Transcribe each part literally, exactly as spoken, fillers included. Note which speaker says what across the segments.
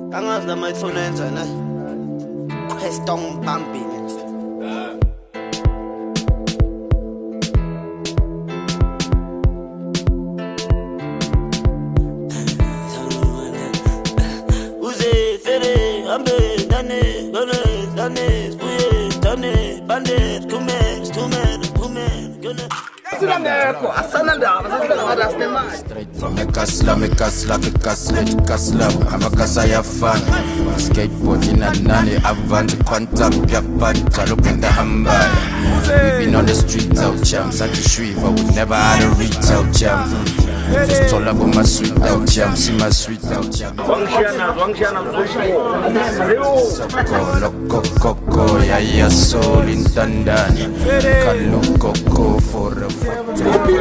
Speaker 1: Angazi lama ifuna yenza na question pumping. Uze fere ambe dane gone dane uye dane bande kume kume kume gone.
Speaker 2: Make us love, make us love, make us let us love. I'm a kasaya fan. Skateboarding and nanny, avant quantum, Japan, look in the hamba. We've been on the streets out champs, and to shrieve, I would never had a retail champ. Just all about my sweet out champ, see my sweet out champ. Loco, coco, ya ya soul in Tandani. Loco, coco for a photo.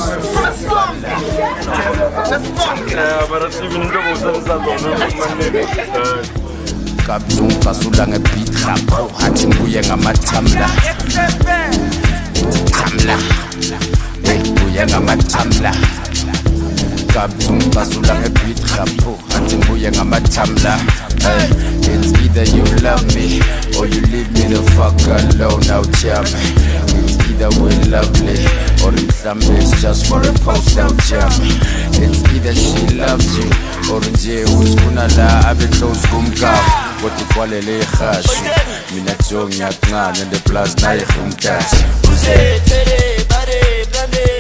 Speaker 2: Kabzung pasula ngebeat rap hathi ngibuye ngamathamla thamla ngibuye ngamathamla Kabzung pasula ngebeat rap hathi ngibuye ngamathamla. It's either you love me or you leave me the fuck alone out here. It's either we're lovely or it's just for a post out here. It's either she loves you or nje uskuna la abe close kumkaf. Kothi kwalele ikhashu mina jo ngiyancane the plus naye kumkash.
Speaker 1: Uze tere bare blande